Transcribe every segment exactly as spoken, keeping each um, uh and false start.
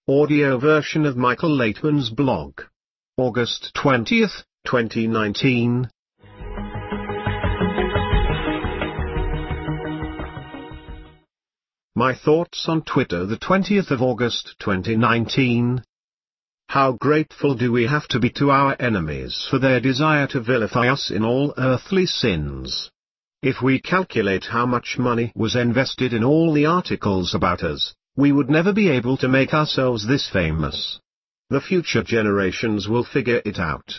Audio version of Michael Laitman's blog. August twentieth, twenty nineteen. My thoughts on Twitter, the twentieth of August twenty nineteen. How grateful do we have to be to our enemies for their desire to vilify us in all earthly sins. If we calculate how much money was invested in all the articles about us, we would never be able to make ourselves this famous. The future generations will figure it out.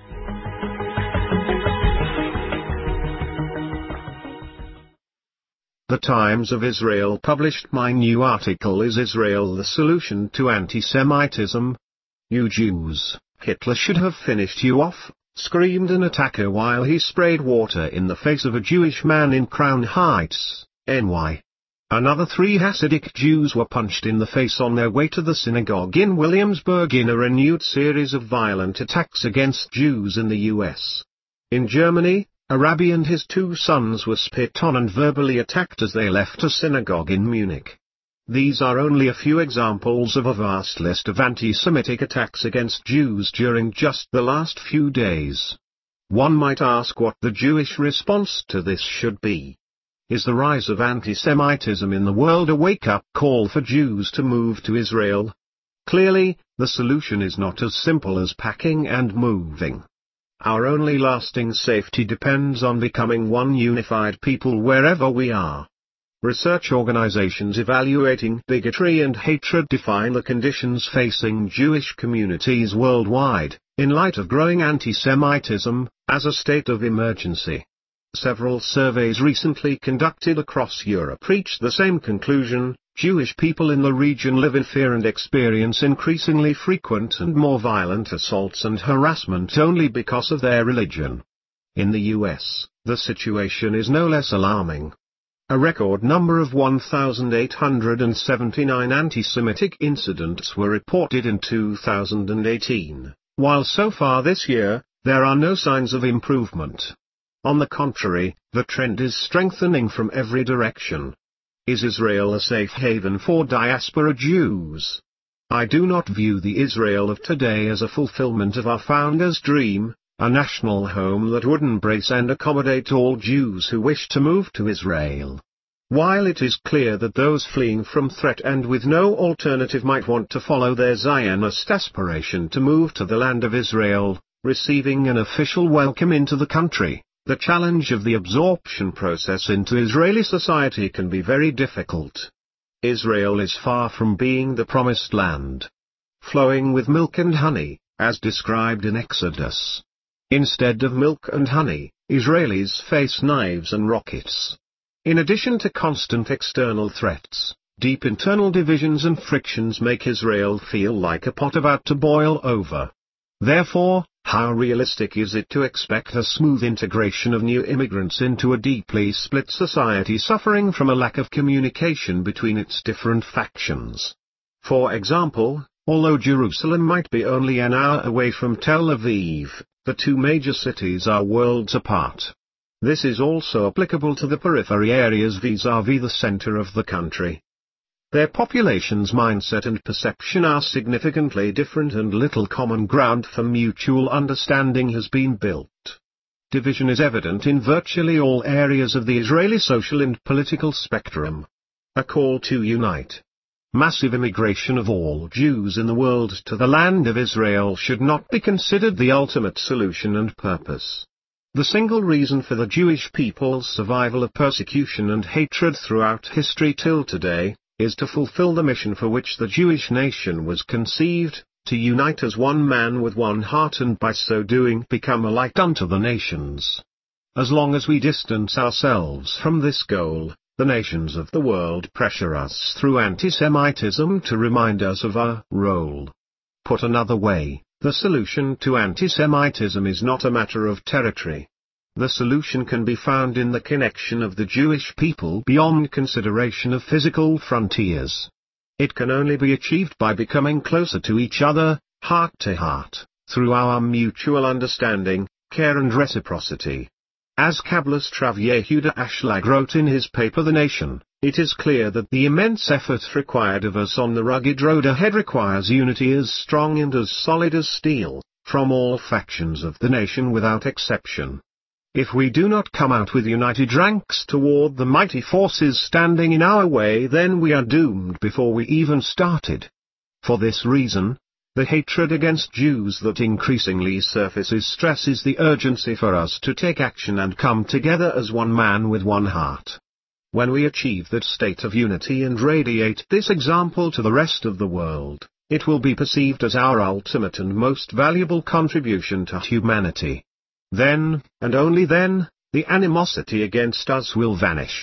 The Times of Israel published my new article, Is Israel the Solution to Anti-Semitism? You Jews, Hitler should have finished you off, screamed an attacker while he sprayed water in the face of a Jewish man in Crown Heights, N Y Another three Hasidic Jews were punched in the face on their way to the synagogue in Williamsburg in a renewed series of violent attacks against Jews in the U S. In Germany, a rabbi and his two sons were spit on and verbally attacked as they left a synagogue in Munich. These are only a few examples of a vast list of anti-Semitic attacks against Jews during just the last few days. One might ask what the Jewish response to this should be. Is the rise of anti-Semitism in the world a wake-up call for Jews to move to Israel? Clearly, the solution is not as simple as packing and moving. Our only lasting safety depends on becoming one unified people wherever we are. Research organizations evaluating bigotry and hatred define the conditions facing Jewish communities worldwide, in light of growing anti-Semitism, as a state of emergency. Several surveys recently conducted across Europe reached the same conclusion: Jewish people in the region live in fear and experience increasingly frequent and more violent assaults and harassment only because of their religion. In the U S, the situation is no less alarming. A record number of one thousand eight hundred seventy-nine anti-Semitic incidents were reported in two thousand eighteen, while so far this year, there are no signs of improvement. On the contrary, the trend is strengthening from every direction. Is Israel a safe haven for diaspora Jews? I do not view the Israel of today as a fulfillment of our founders' dream, a national home that would embrace and accommodate all Jews who wish to move to Israel. While it is clear that those fleeing from threat and with no alternative might want to follow their Zionist aspiration to move to the land of Israel, receiving an official welcome into the country, the challenge of the absorption process into Israeli society can be very difficult. Israel is far from being the promised land, flowing with milk and honey, as described in Exodus. Instead of milk and honey, Israelis face knives and rockets. In addition to constant external threats, deep internal divisions and frictions make Israel feel like a pot about to boil over. Therefore, how realistic is it to expect a smooth integration of new immigrants into a deeply split society suffering from a lack of communication between its different factions? For example, although Jerusalem might be only an hour away from Tel Aviv, the two major cities are worlds apart. This is also applicable to the periphery areas vis-à-vis the center of the country. Their population's mindset and perception are significantly different, and little common ground for mutual understanding has been built. Division is evident in virtually all areas of the Israeli social and political spectrum. A call to unite. Massive immigration of all Jews in the world to the land of Israel should not be considered the ultimate solution and purpose. The single reason for the Jewish people's survival of persecution and hatred throughout history till today, is to fulfill the mission for which the Jewish nation was conceived, to unite as one man with one heart, and by so doing become a light unto the nations. As long as we distance ourselves from this goal, the nations of the world pressure us through anti-Semitism to remind us of our role. Put another way, the solution to anti-Semitism is not a matter of territory. The solution can be found in the connection of the Jewish people beyond consideration of physical frontiers. It can only be achieved by becoming closer to each other, heart to heart, through our mutual understanding, care and reciprocity. As Kabbalist Rav Yehuda Ashlag wrote in his paper The Nation, It is clear that the immense effort required of us on the rugged road ahead requires unity as strong and as solid as steel, from all factions of the nation without exception. If we do not come out with united ranks toward the mighty forces standing in our way, then we are doomed before we even started. For this reason, the hatred against Jews that increasingly surfaces stresses the urgency for us to take action and come together as one man with one heart. When we achieve that state of unity and radiate this example to the rest of the world, it will be perceived as our ultimate and most valuable contribution to humanity. Then, and only then, the animosity against us will vanish.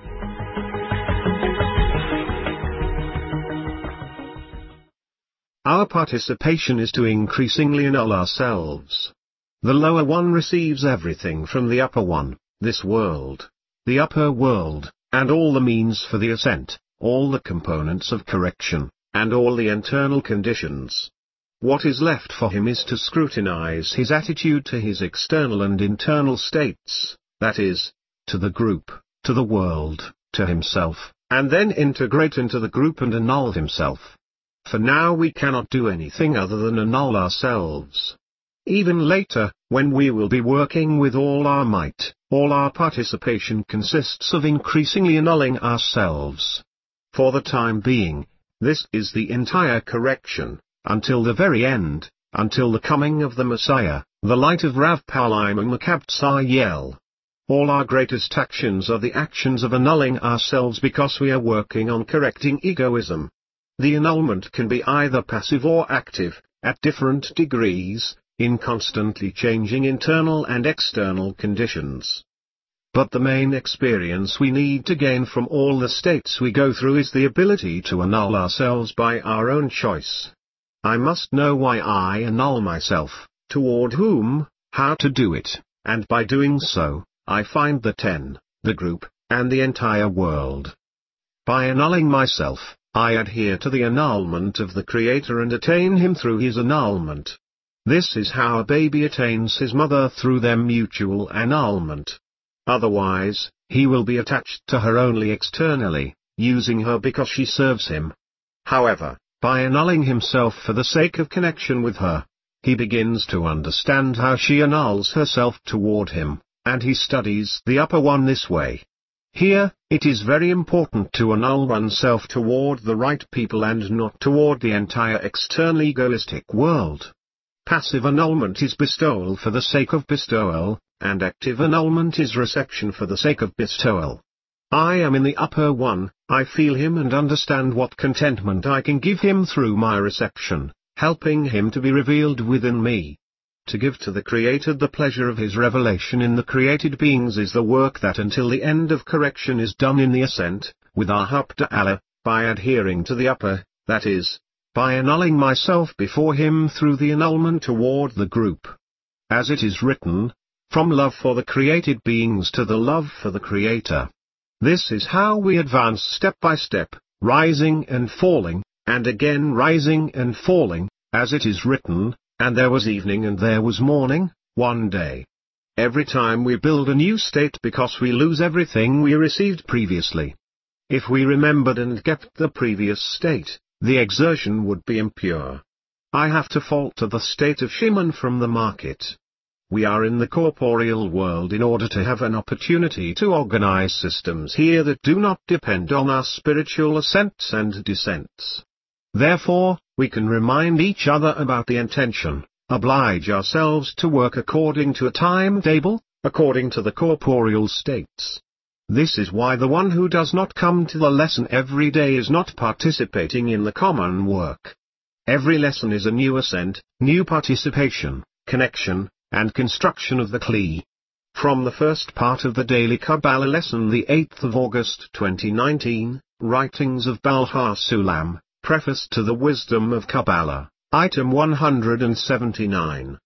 Our participation is to increasingly annul ourselves. The lower one receives everything from the upper one, this world, the upper world, and all the means for the ascent, all the components of correction, and all the internal conditions. What is left for him is to scrutinize his attitude to his external and internal states, that is, to the group, to the world, to himself, and then integrate into the group and annul himself. For now we cannot do anything other than annul ourselves. Even later, when we will be working with all our might, all our participation consists of increasingly annulling ourselves. For the time being, this is the entire correction, until the very end, until the coming of the Messiah, the light of Rav Paulim and Makabtsayel. All our greatest actions are the actions of annulling ourselves because we are working on correcting egoism. The annulment can be either passive or active, at different degrees, in constantly changing internal and external conditions. But the main experience we need to gain from all the states we go through is the ability to annul ourselves by our own choice. I must know why I annul myself, toward whom, how to do it, and by doing so, I find the ten, the group, and the entire world. By annulling myself, I adhere to the annulment of the Creator and attain him through his annulment. This is how a baby attains his mother through their mutual annulment. Otherwise, he will be attached to her only externally, using her because she serves him. However, by annulling himself for the sake of connection with her, he begins to understand how she annuls herself toward him, and he studies the upper one this way. Here, it is very important to annul oneself toward the right people and not toward the entire external egoistic world. Passive annulment is bestowal for the sake of bestowal, and active annulment is reception for the sake of bestowal. I am in the upper one, I feel him and understand what contentment I can give him through my reception, helping him to be revealed within me. To give to the Creator the pleasure of his revelation in the created beings is the work that until the end of correction is done in the ascent, with Ahab to Allah, by adhering to the upper, that is, by annulling myself before him through the annulment toward the group. As it is written, from love for the created beings to the love for the Creator. This is how we advance step by step, rising and falling, and again rising and falling, as it is written, and there was evening and there was morning, one day. Every time we build a new state because we lose everything we received previously. If we remembered and kept the previous state, the exertion would be impure. I have to falter the state of Shimon from the market. We are in the corporeal world in order to have an opportunity to organize systems here that do not depend on our spiritual ascents and descents. Therefore, we can remind each other about the intention, oblige ourselves to work according to a timetable, according to the corporeal states. This is why the one who does not come to the lesson every day is not participating in the common work. Every lesson is a new ascent, new participation, connection, and construction of the Kli. From the first part of the Daily Kabbalah lesson, the eighth of August twenty nineteen, Writings of Baal HaSulam, Preface to the Wisdom of Kabbalah, Item one hundred seventy-nine.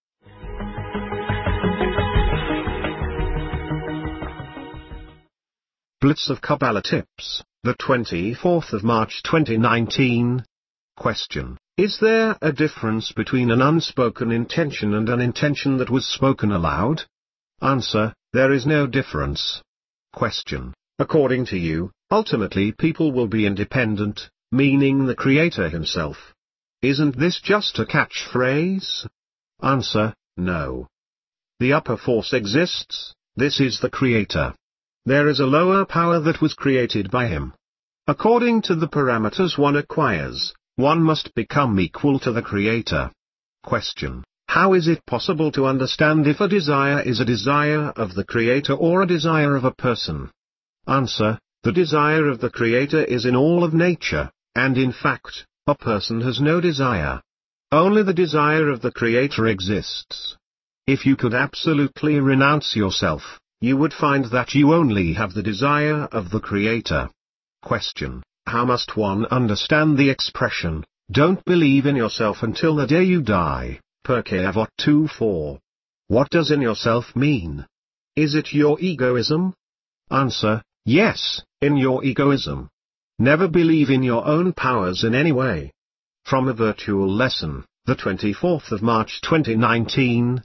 Blitz of Kabbalah Tips, the twenty-fourth of March twenty nineteen. Question: is there a difference between an unspoken intention and an intention that was spoken aloud? Answer: there is no difference. Question: according to you, Ultimately people will be independent, meaning the Creator himself. Isn't this just a catchphrase? Answer, no. The upper force exists, this is the Creator. There is a lower power that was created by him. According to the parameters one acquires, one must become equal to the Creator. Question: how is it possible to understand if a desire is a desire of the Creator or a desire of a person? Answer: the desire of the Creator is in all of nature, and in fact, a person has no desire. Only the desire of the Creator exists. If you could absolutely renounce yourself, you would find that you only have the desire of the Creator. Question: how must one understand the expression, "Don't believe in yourself until the day you die," Pirkei Avot two four? What does in yourself mean? Is it your egoism? Answer: yes, in your egoism. Never believe in your own powers in any way. From a Virtual Lesson, the twenty-fourth of March twenty nineteen.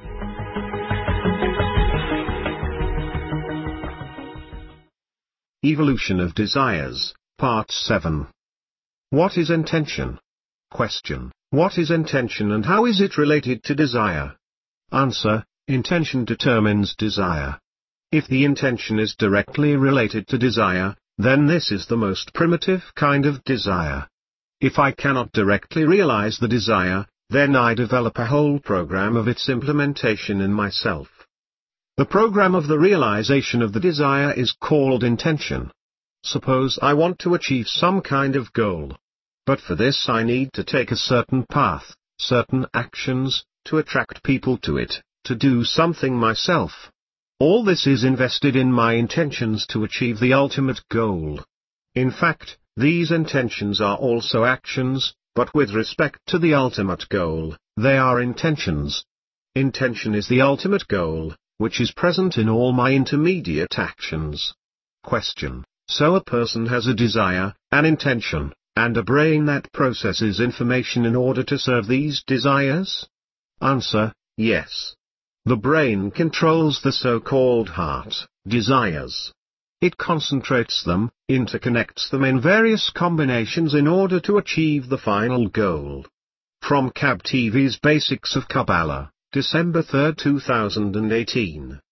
Evolution of Desires, Part seven. What is intention? Question: what is intention and how is it related to desire? Answer: intention determines desire. If the intention is directly related to desire, then this is the most primitive kind of desire. If I cannot directly realize the desire, then I develop a whole program of its implementation in myself. The program of the realization of the desire is called intention. Suppose I want to achieve some kind of goal. But for this I need to take a certain path, certain actions, to attract people to it, to do something myself. All this is invested in my intentions to achieve the ultimate goal. In fact, these intentions are also actions, but with respect to the ultimate goal, they are intentions. Intention is the ultimate goal, which is present in all my intermediate actions. Question: so a person has a desire, an intention, and a brain that processes information in order to serve these desires? Answer: yes. The brain controls the so-called heart desires. It concentrates them, interconnects them in various combinations in order to achieve the final goal. From Cab T V's Basics of Kabbalah, December third two thousand eighteen.